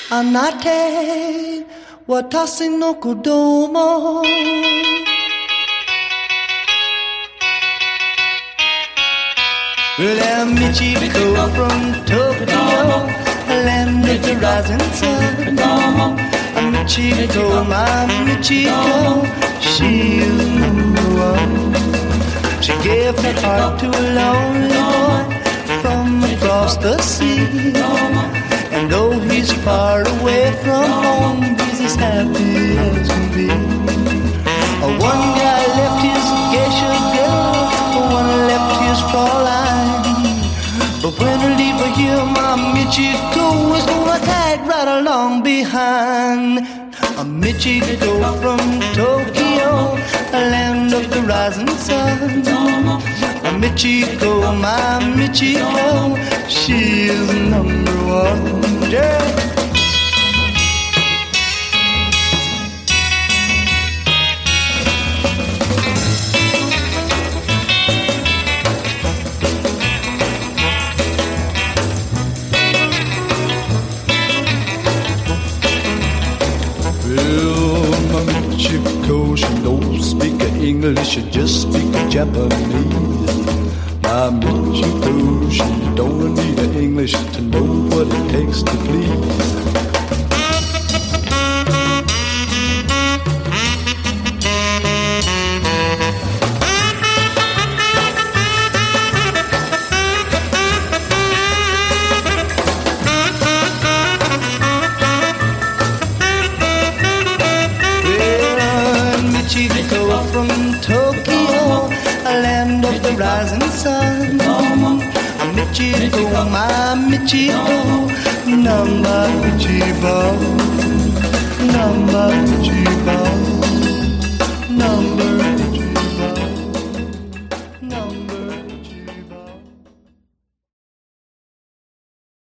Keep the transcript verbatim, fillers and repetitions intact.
Anate watasi no kodomo. Well, I'm Michiko from Tokyo, land of the rising sun. I'm Michiko, my Michiko, she is number one. She gave her heart to a lonely boy from across the sea. And though he's far away from home, he's as happy as can be. One guy left his geisha girl, one left his Fraulein. But when I leave for here, my Michiko is gonna tag right along behind. A Michiko from Tokyo, a land of the rising sun. A Michiko, my Michiko, she is number one. Yeah. Michiko, she don't speak English, she just speak Japanese. My Michiko, she don't need English to know what it takes to please. Rising sun, Michiko, my Michiko, number Michiko.